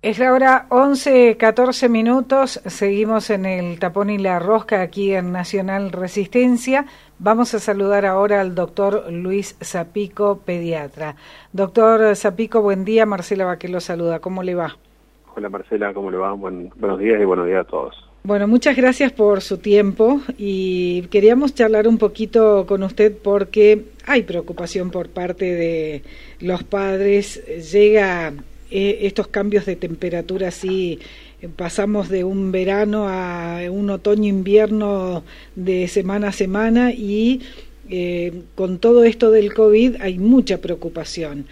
Es la hora 11:14, seguimos en el Tapón y la Rosca aquí en Nacional Resistencia. Vamos a saludar ahora al doctor Luis Zapico, pediatra. Doctor Zapico, buen día, Marcela Baqué lo saluda, ¿cómo le va? Hola Marcela, ¿cómo le va? Buenos días y buenos días a todos. Bueno, muchas gracias por su tiempo y queríamos charlar un poquito con usted porque hay preocupación por parte de los padres, llega estos cambios de temperatura así, pasamos de un verano a un otoño-invierno de semana a semana y con todo esto del COVID hay mucha preocupación.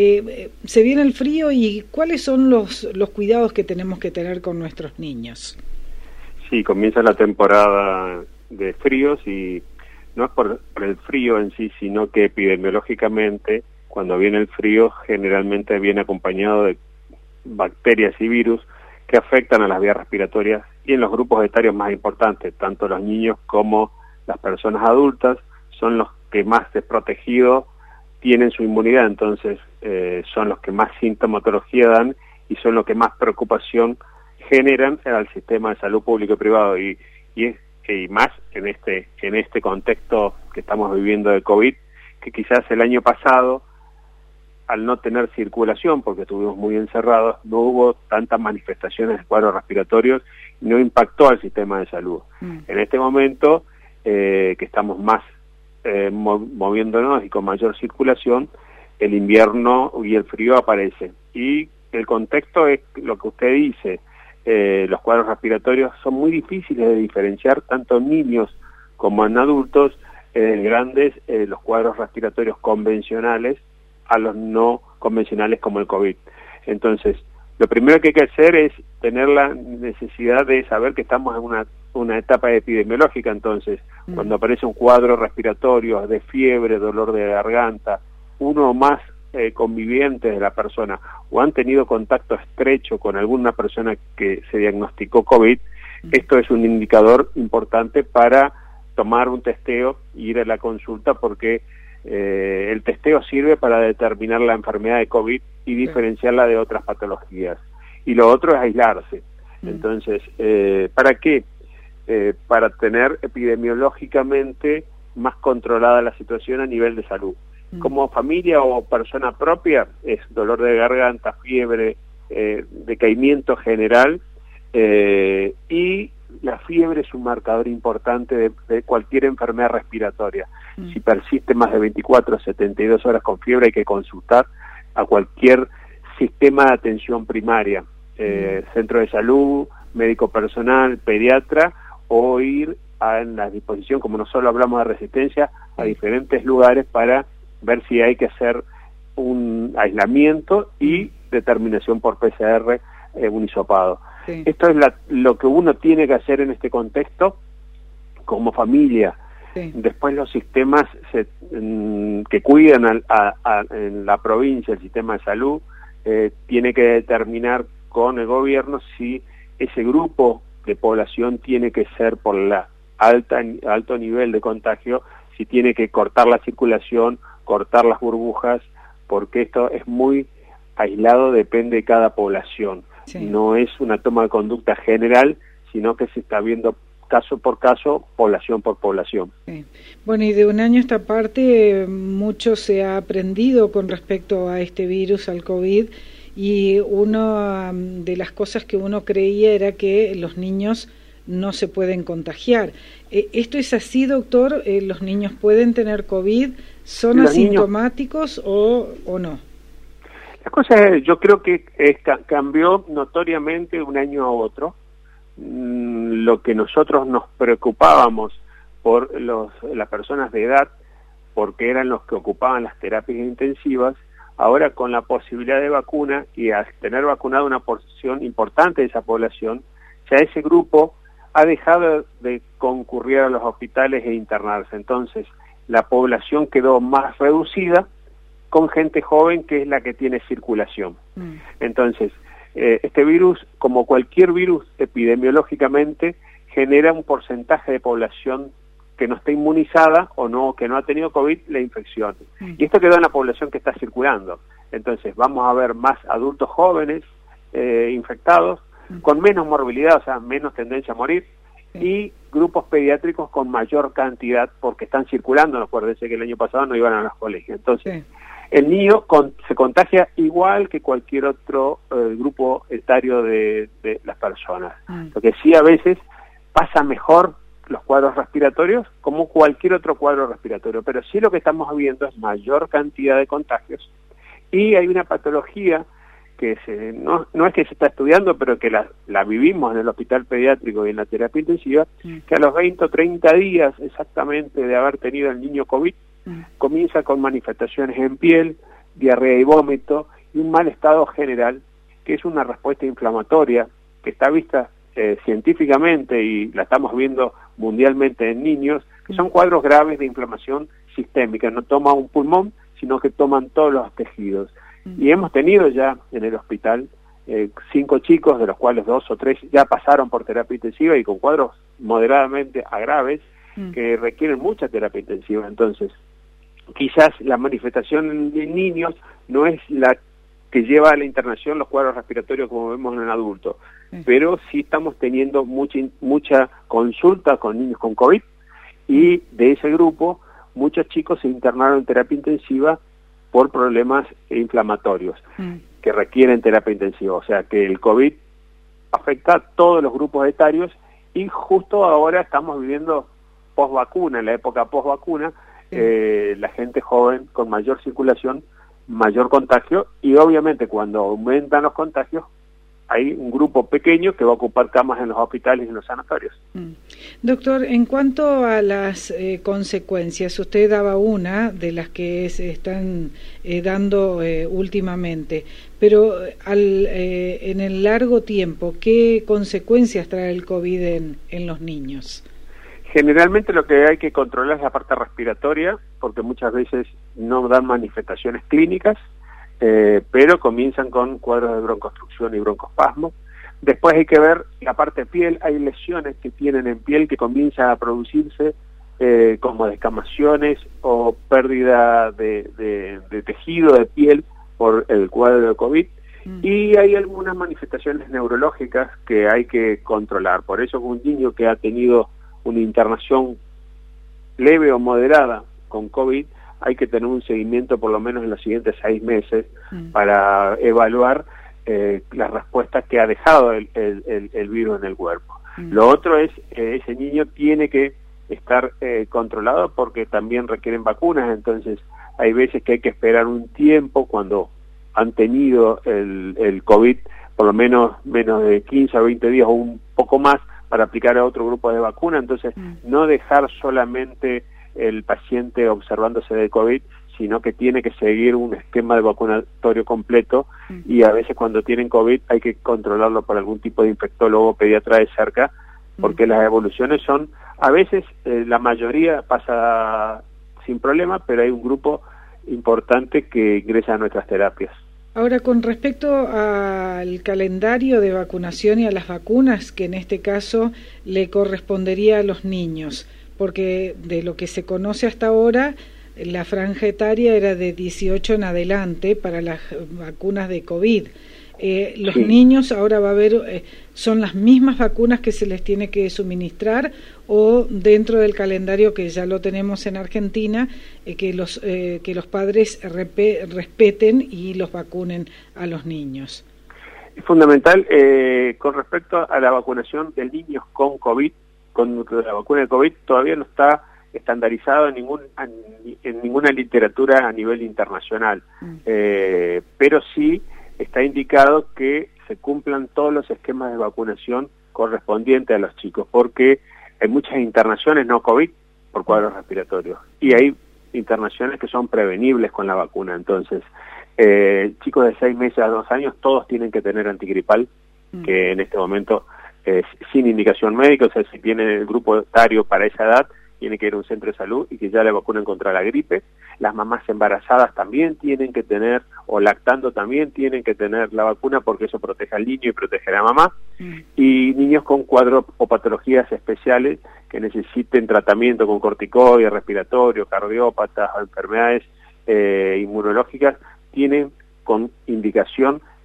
Se viene el frío y ¿cuáles son los cuidados que tenemos que tener con nuestros niños? Sí, comienza la temporada de fríos y no es por el frío en sí, sino que epidemiológicamente cuando viene el frío generalmente viene acompañado de bacterias y virus que afectan a las vías respiratorias y en los grupos etarios más importantes, tanto los niños como las personas adultas son los que más desprotegidos tienen su inmunidad, entonces son los que más sintomatología dan y son los que más preocupación generan al sistema de salud público y privado y más en este contexto que estamos viviendo de COVID, que quizás el año pasado al no tener circulación, porque estuvimos muy encerrados, no hubo tantas manifestaciones de cuadros respiratorios y no impactó al sistema de salud. En este momento, que estamos más moviéndonos y con mayor circulación, el invierno y el frío aparece. Y el contexto es lo que usted dice, los cuadros respiratorios son muy difíciles de diferenciar, tanto en niños como en adultos, grandes, los cuadros respiratorios convencionales, a los no convencionales como el COVID. Entonces, lo primero que hay que hacer es tener la necesidad de saber que estamos en una etapa epidemiológica, entonces, cuando aparece un cuadro respiratorio de fiebre, dolor de garganta, uno o más convivientes de la persona o han tenido contacto estrecho con alguna persona que se diagnosticó COVID, esto es un indicador importante para tomar un testeo e ir a la consulta porque el testeo sirve para determinar la enfermedad de COVID y diferenciarla de otras patologías. Y lo otro es aislarse. Entonces, ¿para qué? Para tener epidemiológicamente más controlada la situación a nivel de salud. Como familia o persona propia, es dolor de garganta, fiebre, decaimiento general, y la fiebre es un marcador importante de cualquier enfermedad respiratoria. Si persiste más de 24 a 72 horas con fiebre hay que consultar a cualquier sistema de atención primaria, centro de salud, médico personal, pediatra, o ir en la disposición, como no solo hablamos de resistencia, a diferentes lugares para ver si hay que hacer un aislamiento y determinación por PCR, un hisopado. Sí. Esto es lo que uno tiene que hacer en este contexto como familia. Sí. Después los sistemas que cuidan en la provincia, el sistema de salud, tiene que determinar con el gobierno si ese grupo de población tiene que ser por la alto nivel de contagio, si tiene que cortar la circulación, cortar las burbujas, porque esto es muy aislado, depende de cada población. Sí. No es una toma de conducta general, sino que se está viendo caso por caso, población por población. Sí. Bueno, y de un año a esta parte mucho se ha aprendido con respecto a este virus, al COVID, y una de las cosas que uno creía era que los niños no se pueden contagiar. ¿Esto es así, doctor? ¿Los niños pueden tener COVID? ¿Son asintomáticos o no? La cosa es, yo creo que cambió notoriamente de un año a otro. Lo que nosotros nos preocupábamos por las personas de edad, porque eran los que ocupaban las terapias intensivas, ahora con la posibilidad de vacuna y al tener vacunado una porción importante de esa población, ya ese grupo ha dejado de concurrir a los hospitales e internarse. Entonces, la población quedó más reducida con gente joven que es la que tiene circulación. Entonces, este virus, como cualquier virus epidemiológicamente, genera un porcentaje de población que no está inmunizada o no que no ha tenido COVID, la infección. Y esto quedó en la población que está circulando. Entonces, vamos a ver más adultos jóvenes infectados, con menos morbilidad, o sea, menos tendencia a morir, y grupos pediátricos con mayor cantidad, porque están circulando. Acuérdense que el año pasado no iban a los colegios. Entonces, el niño se contagia igual que cualquier otro grupo etario de las personas. Lo que sí a veces pasa mejor los cuadros respiratorios como cualquier otro cuadro respiratorio, pero sí lo que estamos viendo es mayor cantidad de contagios, y hay una patología que no es que se está estudiando, pero que la vivimos en el hospital pediátrico y en la terapia intensiva, que a los 20 o 30 días exactamente de haber tenido el niño COVID, comienza con manifestaciones en piel, diarrea y vómito, y un mal estado general, que es una respuesta inflamatoria, que está vista científicamente y la estamos viendo mundialmente en niños, que son cuadros graves de inflamación sistémica. No toma un pulmón, sino que toman todos los tejidos. Y hemos tenido ya en el hospital 5 chicos, de los cuales 2 o 3 ya pasaron por terapia intensiva y con cuadros moderadamente a graves que requieren mucha terapia intensiva. Entonces, quizás la manifestación en niños no es la que lleva a la internación los cuadros respiratorios como vemos en el adulto, pero sí estamos teniendo mucha consulta con niños con COVID, y de ese grupo muchos chicos se internaron en terapia intensiva por problemas inflamatorios que requieren terapia intensiva. O sea que el COVID afecta a todos los grupos etarios, y justo ahora estamos viviendo post-vacuna, en la época post-vacuna, la gente joven con mayor circulación, mayor contagio, y obviamente cuando aumentan los contagios hay un grupo pequeño que va a ocupar camas en los hospitales y en los sanatorios. Doctor, en cuanto a las consecuencias, usted daba una de las que se están dando últimamente, pero en el largo tiempo, ¿qué consecuencias trae el COVID en los niños? Generalmente lo que hay que controlar es la parte respiratoria, porque muchas veces no dan manifestaciones clínicas, pero comienzan con cuadros de broncoobstrucción y broncoespasmo. Después hay que ver la parte piel. Hay lesiones que tienen en piel que comienzan a producirse como descamaciones o pérdida de tejido de piel por el cuadro de COVID, y hay algunas manifestaciones neurológicas que hay que controlar. Por eso un niño que ha tenido una internación leve o moderada con COVID, hay que tener un seguimiento por lo menos en los siguientes 6 meses para evaluar las respuestas que ha dejado el virus en el cuerpo. Lo otro es, ese niño tiene que estar controlado porque también requieren vacunas. Entonces hay veces que hay que esperar un tiempo cuando han tenido el COVID, por lo menos de 15 a 20 días o un poco más, para aplicar a otro grupo de vacuna. Entonces no dejar solamente el paciente observándose de COVID, sino que tiene que seguir un esquema de vacunatorio completo, y a veces cuando tienen COVID hay que controlarlo por algún tipo de infectólogo o pediatra de cerca, porque las evoluciones son, a veces la mayoría pasa sin problema, pero hay un grupo importante que ingresa a nuestras terapias. Ahora, con respecto al calendario de vacunación y a las vacunas, que en este caso le correspondería a los niños, porque de lo que se conoce hasta ahora, la franja etaria era de 18 en adelante para las vacunas de COVID. Los niños ahora va a haber, ¿son las mismas vacunas que se les tiene que suministrar, o dentro del calendario que ya lo tenemos en Argentina, que los padres respeten y los vacunen a los niños? Es fundamental con respecto a la vacunación de niños con COVID. Con la vacuna de COVID todavía no está estandarizado en ninguna literatura a nivel internacional, pero sí está indicado que se cumplan todos los esquemas de vacunación correspondientes a los chicos, porque hay muchas internaciones no COVID por cuadros respiratorios, y hay internaciones que son prevenibles con la vacuna. Entonces, chicos de 6 meses a 2 años, todos tienen que tener antigripal, que en este momento sin indicación médica. O sea, si tiene el grupo etario para esa edad, tiene que ir a un centro de salud y que ya le vacunen contra la gripe. Las mamás embarazadas también tienen que tener, o lactando también tienen que tener la vacuna, porque eso protege al niño y protege a la mamá. Y niños con cuadros o patologías especiales que necesiten tratamiento con corticoides, respiratorio, cardiópatas o enfermedades inmunológicas, tienen con indicación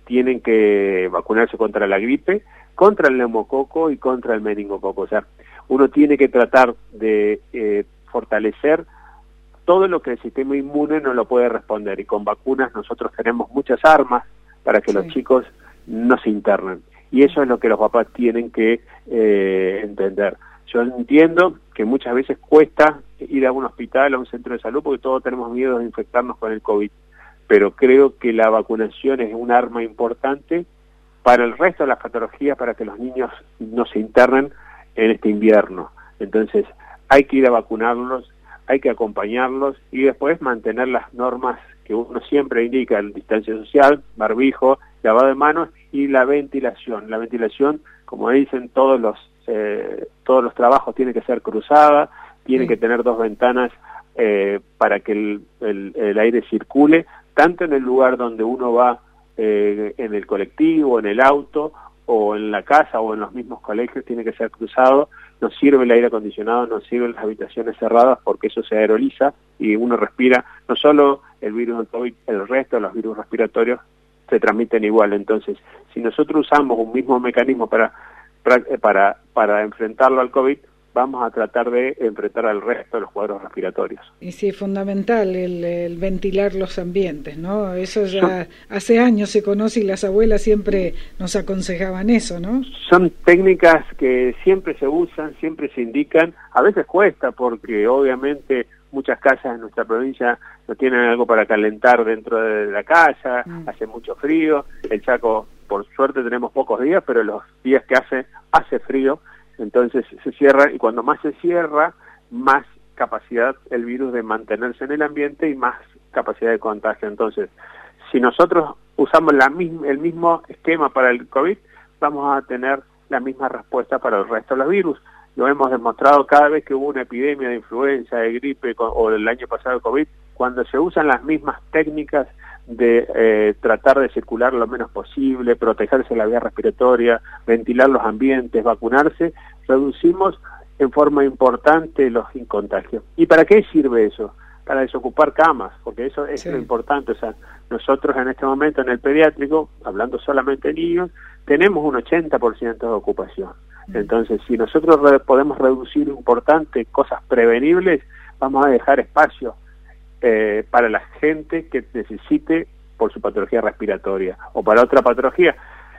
tienen que vacunarse contra la gripe, contra el neumococo y contra el meningococo. O sea, uno tiene que tratar de fortalecer todo lo que el sistema inmune no lo puede responder, y con vacunas nosotros tenemos muchas armas para que los chicos no se internen, y eso es lo que los papás tienen que entender. Yo entiendo que muchas veces cuesta ir a un hospital, a un centro de salud, porque todos tenemos miedo de infectarnos con el COVID, pero creo que la vacunación es un arma importante para el resto de las patologías, para que los niños no se internen en este invierno. Entonces hay que ir a vacunarlos, hay que acompañarlos y después mantener las normas que uno siempre indica: el distancia social, barbijo, lavado de manos y la ventilación. La ventilación, como dicen todos los trabajos, tiene que ser cruzada, tiene que tener 2 ventanas para que el aire circule, tanto en el lugar donde uno va, en el colectivo, en el auto, o en la casa, o en los mismos colegios, tiene que ser cruzado. No sirve el aire acondicionado, no sirven las habitaciones cerradas, porque eso se aeroliza y uno respira, no solo el virus del COVID, el resto de los virus respiratorios se transmiten igual. Entonces, si nosotros usamos un mismo mecanismo para enfrentarlo al COVID, vamos a tratar de enfrentar al resto de los cuadros respiratorios. Y sí, es fundamental el ventilar los ambientes, ¿no? Eso ya hace años se conoce y las abuelas siempre nos aconsejaban eso, ¿no? Son técnicas que siempre se usan, siempre se indican. A veces cuesta, porque obviamente muchas casas en nuestra provincia no tienen algo para calentar dentro de la casa, hace mucho frío. El Chaco, por suerte, tenemos pocos días, pero los días que hace frío, entonces se cierra, y cuando más se cierra, más capacidad el virus de mantenerse en el ambiente y más capacidad de contagio. Entonces, si nosotros usamos el mismo esquema para el COVID, vamos a tener la misma respuesta para el resto de los virus. Lo hemos demostrado cada vez que hubo una epidemia de influenza, de gripe, o el año pasado de COVID, cuando se usan las mismas técnicas de tratar de circular lo menos posible, protegerse la vía respiratoria, ventilar los ambientes, vacunarse, reducimos en forma importante los contagios. ¿Y para qué sirve eso? Para desocupar camas, porque eso es lo importante. O sea, nosotros en este momento en el pediátrico, hablando solamente de niños, tenemos un 80% de ocupación. Entonces, si nosotros podemos reducir importante cosas prevenibles, vamos a dejar espacio para la gente que necesite por su patología respiratoria o para otra patología.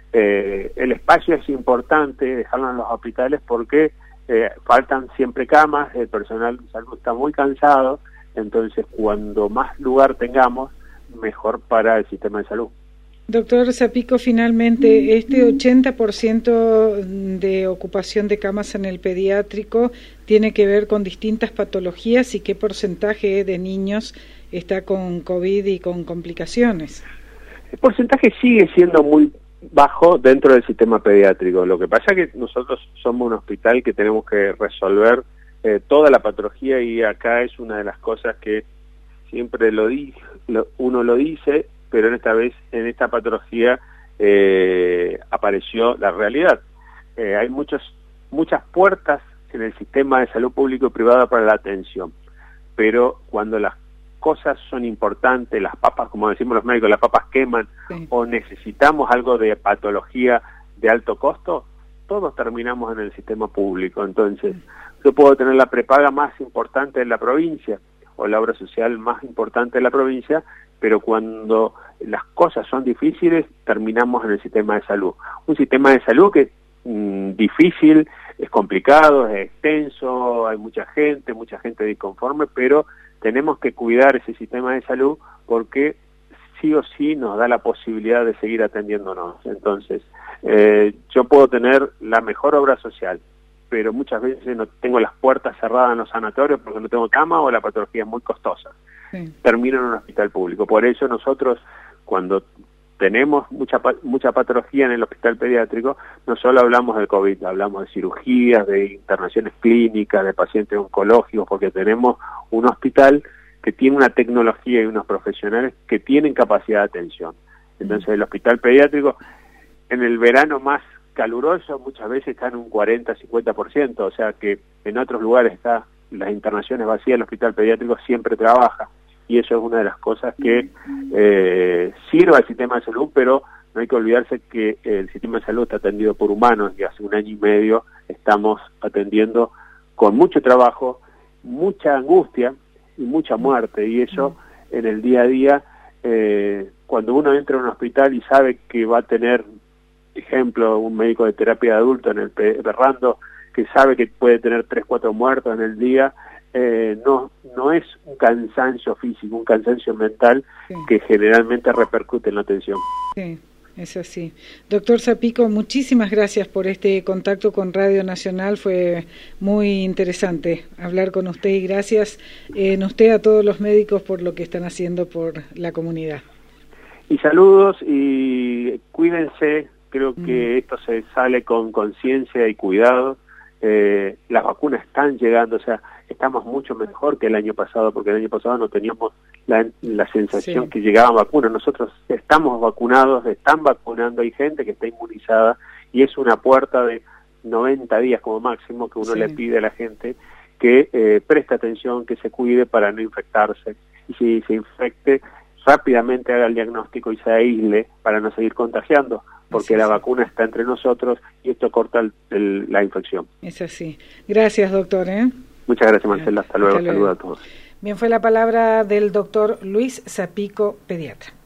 El espacio es importante dejarlo en los hospitales, porque faltan siempre camas, el personal de salud está muy cansado. Entonces, cuando más lugar tengamos, mejor para el sistema de salud. Doctor Zapico, finalmente, este 80% de ocupación de camas en el pediátrico tiene que ver con distintas patologías, ¿y qué porcentaje de niños está con COVID y con complicaciones? El porcentaje sigue siendo muy bajo dentro del sistema pediátrico. Lo que pasa es que nosotros somos un hospital que tenemos que resolver toda la patología, y acá es una de las cosas que siempre uno lo dice, pero en esta patología apareció la realidad. Hay muchas puertas en el sistema de salud público y privado para la atención, pero cuando las cosas son importantes, las papas, como decimos los médicos, las papas queman, o necesitamos algo de patología de alto costo, todos terminamos en el sistema público. Entonces, yo puedo tener la prepaga más importante de la provincia o la obra social más importante de la provincia, pero cuando las cosas son difíciles, terminamos en el sistema de salud. Un sistema de salud que es difícil, es complicado, es extenso, hay mucha gente disconforme, pero tenemos que cuidar ese sistema de salud, porque sí o sí nos da la posibilidad de seguir atendiéndonos. Entonces, yo puedo tener la mejor obra social, pero muchas veces no tengo las puertas cerradas en los sanatorios porque no tengo cama o la patología es muy costosa. Termino en un hospital público. Por eso nosotros, cuando tenemos mucha patología en el hospital pediátrico, no solo hablamos del COVID, hablamos de cirugías, de internaciones clínicas, de pacientes oncológicos, porque tenemos un hospital que tiene una tecnología y unos profesionales que tienen capacidad de atención. Entonces, el hospital pediátrico, en el verano más caluroso, muchas veces está en un 40-50%, o sea que en otros lugares está las internaciones vacías, el hospital pediátrico siempre trabaja, y eso es una de las cosas que sirve al sistema de salud, pero No hay que olvidarse que el sistema de salud está atendido por humanos y hace 1 año y medio estamos atendiendo con mucho trabajo, mucha angustia y mucha muerte, y eso en el día a día, cuando uno entra a un hospital y sabe que va a tener, ejemplo, un médico de terapia de adulto en el berrando, que sabe que puede tener 3, 4 muertos en el día, no es un cansancio físico, un cansancio mental que generalmente repercute en la atención. Sí, es así. Doctor Zapico, muchísimas gracias por este contacto con Radio Nacional, fue muy interesante hablar con usted y gracias en usted a todos los médicos por lo que están haciendo por la comunidad. Y saludos y cuídense, creo que esto se sale con conciencia y cuidado. Las vacunas están llegando, o sea, estamos mucho mejor que el año pasado, porque el año pasado no teníamos la sensación que llegaban vacunas. Nosotros estamos vacunados, están vacunando, hay gente que está inmunizada y es una puerta de 90 días como máximo que uno le pide a la gente que preste atención, que se cuide para no infectarse, y si se infecte rápidamente haga el diagnóstico y se aísle para no seguir contagiando, porque la vacuna está entre nosotros y esto corta la infección. Es así. Gracias, doctor. Muchas gracias, Marcela. Hasta luego. Saludos a todos. Bien, fue la palabra del doctor Luis Zapico, pediatra.